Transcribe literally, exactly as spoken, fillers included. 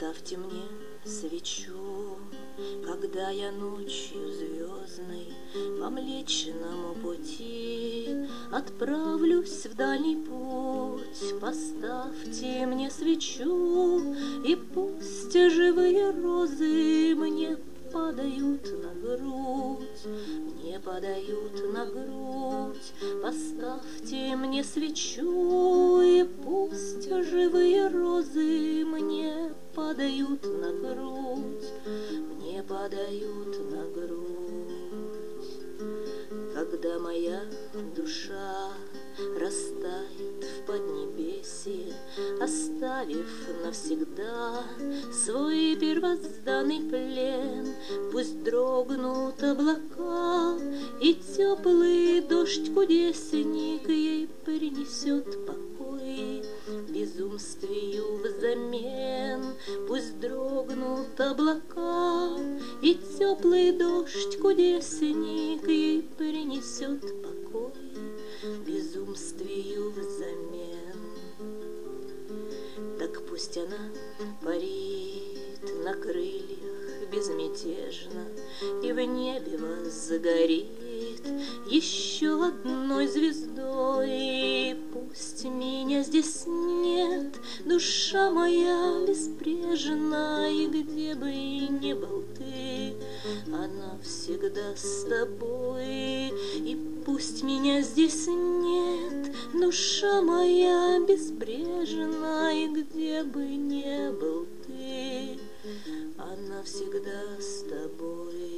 Поставьте мне свечу, когда я ночью звездной по Млечному пути отправлюсь в дальний путь. Поставьте мне свечу, и пусть живые розы мне падают на грудь, мне падают на грудь. Поставьте мне свечу, и пусть живые розы мне падают на грудь, мне падают на грудь. Когда моя душа растает в поднебесье, оставив навсегда свой первозданный плен, пусть дрогнут облака, и теплый дождь кудесник ей принесет покой безумствию взамен. Пусть дрогнут облака, и теплый дождь кудесник ей принесет покой безумствию взамен. Так пусть она парит на крыльях безмятежно, и в небе возгорит еще одной звездой. И пусть меня здесь нет, душа моя безбрежна, и где бы ни был ты, она всегда с тобой. И пусть меня здесь нет, душа моя безбрежна, и где бы ни был ты, она всегда с тобой.